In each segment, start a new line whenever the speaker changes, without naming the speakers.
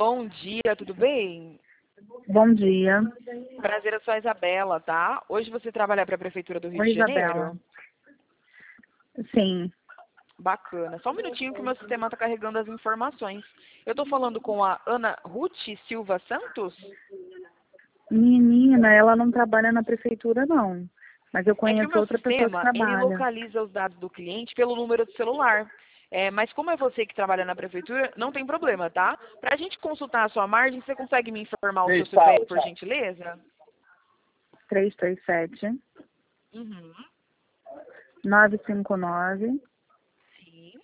Bom dia, tudo bem?
Bom dia.
Prazer, eu sou a Isabela, tá? Hoje você trabalha para a Prefeitura do Rio
Oi,
de
Isabela.
Janeiro?
Sim.
Bacana. Só um minutinho que o meu sistema está carregando as informações. Eu estou falando com a Ana Ruth Silva Santos?
Menina, ela não trabalha na prefeitura, não. Mas eu
É que o
conheço
meu
outra pessoa que
sistema, ele
trabalha.
localiza os dados do cliente pelo número do celular. Mas como é você que trabalha na prefeitura, não tem problema, tá? Para a gente consultar a sua margem, você consegue me informar o seu CPF, por gentileza?
337
Uhum.
959
Sim.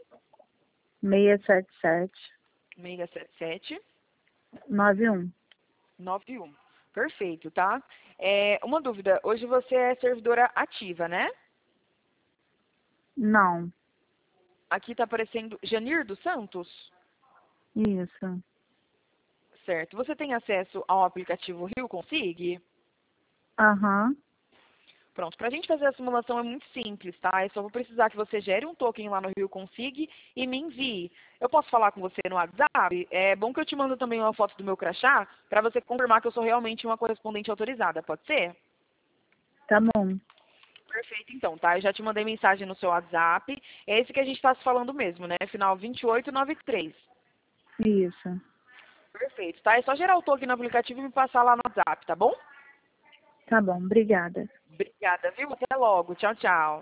677
677
91.
91. Perfeito, tá? Uma dúvida. Hoje você é servidora ativa, né?
Não.
Aqui está aparecendo Janir dos Santos.
Isso.
Certo. Você tem acesso ao aplicativo Rio Consig?
Aham.
Pronto. Para a gente fazer a simulação é muito simples, tá? Eu só vou precisar que você gere um token lá no Rio Consig e me envie. Eu posso falar com você no WhatsApp? É bom que eu te mando também uma foto do meu crachá para você confirmar que eu sou realmente uma correspondente autorizada. Pode ser?
Tá bom.
Perfeito, então, tá? Eu já te mandei mensagem no seu WhatsApp. É esse que a gente está se falando mesmo, né? Final 2893.
Isso.
Perfeito, tá? É só gerar o token no aplicativo e me passar lá no WhatsApp, tá bom?
Tá bom. Obrigada.
Obrigada, viu? Até logo. Tchau, tchau.